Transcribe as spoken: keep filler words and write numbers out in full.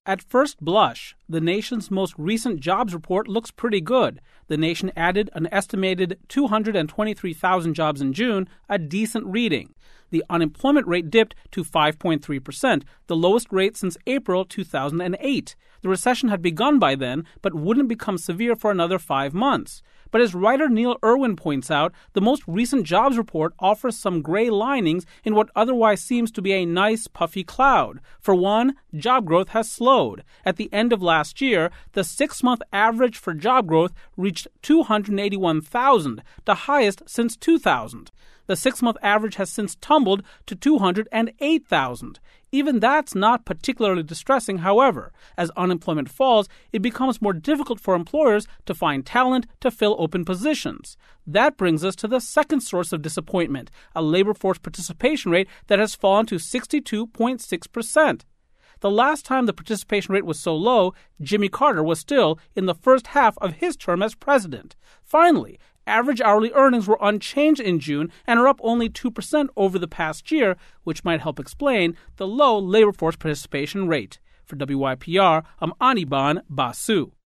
At first blush, the nation's most recent jobs report looks pretty good. The nation added an estimated two hundred twenty-three thousand jobs in June, a decent reading. The unemployment rate dipped to five point three percent, the lowest rate since April two thousand eight. The recession had begun by then, but wouldn't become severe for another five months. But as writer Neil Irwin points out, the most recent jobs report offers some gray linings in what otherwise seems to be a nice, puffy cloud. For one, job growth has slowed. At the end of last year, the six-month average for job growth reached two hundred eighty-one thousand, the highest since two thousand. The six-month average has since tumbled to two hundred eight thousand. Even that's not particularly distressing, however. As unemployment falls, it becomes more difficult for employers to find talent to fill open positions. That brings us to the second source of disappointment, a labor force participation rate that has fallen to sixty-two point six percent. The last time the participation rate was so low, Jimmy Carter was still in the first half of his term as president. Finally, average hourly earnings were unchanged in June and are up only two percent over the past year, which might help explain the low labor force participation rate. For W Y P R, I'm Anirban Basu.